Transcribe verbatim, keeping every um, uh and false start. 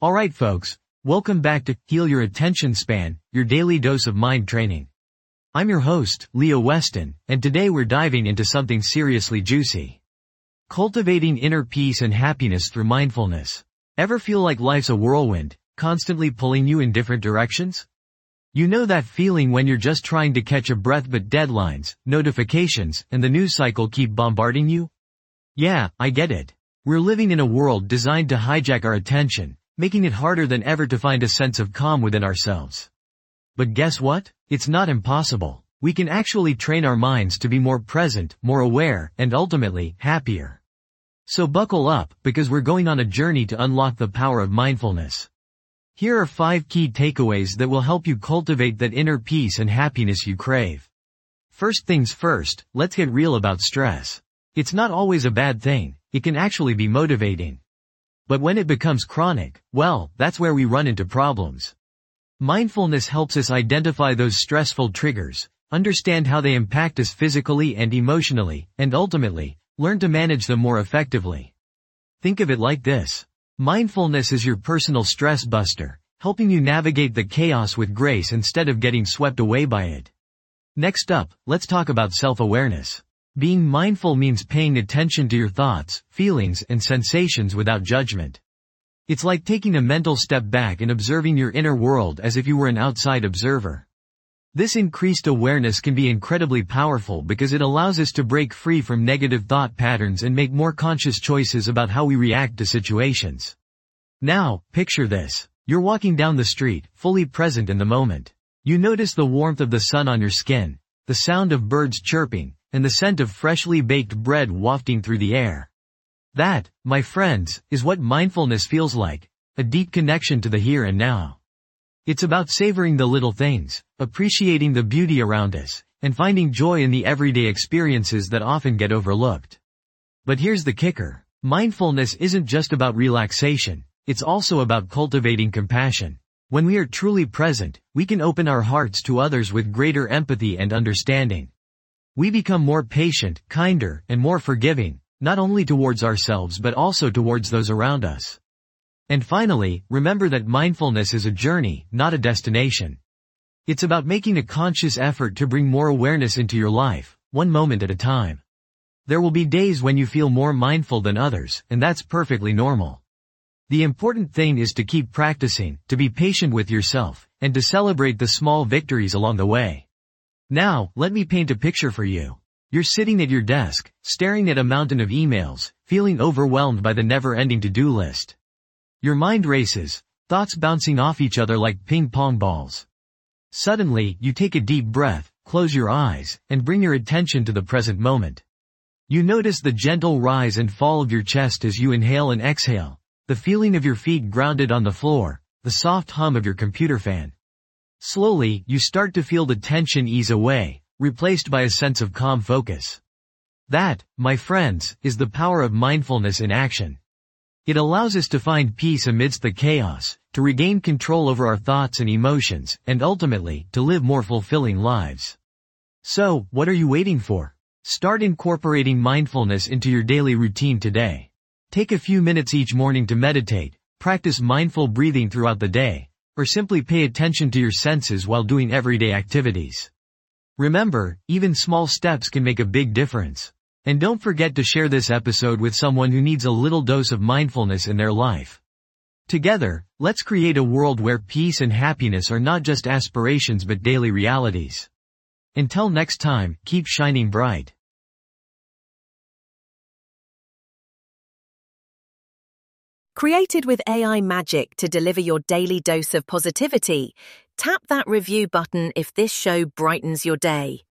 Alright folks, welcome back to Heal Your Attention Span, your daily dose of mind training. I'm your host, Leo Weston, and today we're diving into something seriously juicy. Cultivating inner peace and happiness through mindfulness. Ever feel like life's a whirlwind, constantly pulling you in different directions? You know that feeling when you're just trying to catch a breath but deadlines, notifications, and the news cycle keep bombarding you? Yeah, I get it. We're living in a world designed to hijack our attention, making it harder than ever to find a sense of calm within ourselves. But guess what? It's not impossible. We can actually train our minds to be more present, more aware, and ultimately, happier. So buckle up, because we're going on a journey to unlock the power of mindfulness. Here are five key takeaways that will help you cultivate that inner peace and happiness you crave. First things first, let's get real about stress. It's not always a bad thing. It can actually be motivating. But when it becomes chronic, well, that's where we run into problems. Mindfulness helps us identify those stressful triggers, understand how they impact us physically and emotionally, and ultimately, learn to manage them more effectively. Think of it like this. Mindfulness is your personal stress buster, helping you navigate the chaos with grace instead of getting swept away by it. Next up, let's talk about self-awareness. Being mindful means paying attention to your thoughts, feelings, and sensations without judgment. It's like taking a mental step back and observing your inner world as if you were an outside observer. This increased awareness can be incredibly powerful because it allows us to break free from negative thought patterns and make more conscious choices about how we react to situations. Now, picture this. You're walking down the street, fully present in the moment. You notice the warmth of the sun on your skin, the sound of birds chirping, and the scent of freshly baked bread wafting through the air. That, my friends, is what mindfulness feels like, a deep connection to the here and now. It's about savoring the little things, appreciating the beauty around us, and finding joy in the everyday experiences that often get overlooked. But here's the kicker. Mindfulness isn't just about relaxation, it's also about cultivating compassion. When we are truly present, we can open our hearts to others with greater empathy and understanding. We become more patient, kinder, and more forgiving, not only towards ourselves but also towards those around us. And finally, remember that mindfulness is a journey, not a destination. It's about making a conscious effort to bring more awareness into your life, one moment at a time. There will be days when you feel more mindful than others, and that's perfectly normal. The important thing is to keep practicing, to be patient with yourself, and to celebrate the small victories along the way. Now, let me paint a picture for you. You're sitting at your desk, staring at a mountain of emails, feeling overwhelmed by the never-ending to-do list. Your mind races, thoughts bouncing off each other like ping-pong balls. Suddenly, you take a deep breath, close your eyes, and bring your attention to the present moment. You notice the gentle rise and fall of your chest as you inhale and exhale, the feeling of your feet grounded on the floor, the soft hum of your computer fan. Slowly, you start to feel the tension ease away, replaced by a sense of calm focus. That, my friends, is the power of mindfulness in action. It allows us to find peace amidst the chaos, to regain control over our thoughts and emotions, and ultimately, to live more fulfilling lives. So, what are you waiting for? Start incorporating mindfulness into your daily routine today. Take a few minutes each morning to meditate, practice mindful breathing throughout the day, or simply pay attention to your senses while doing everyday activities. Remember, even small steps can make a big difference. And don't forget to share this episode with someone who needs a little dose of mindfulness in their life. Together, let's create a world where peace and happiness are not just aspirations but daily realities. Until next time, keep shining bright. Created with A I magic to deliver your daily dose of positivity, tap that review button if this show brightens your day.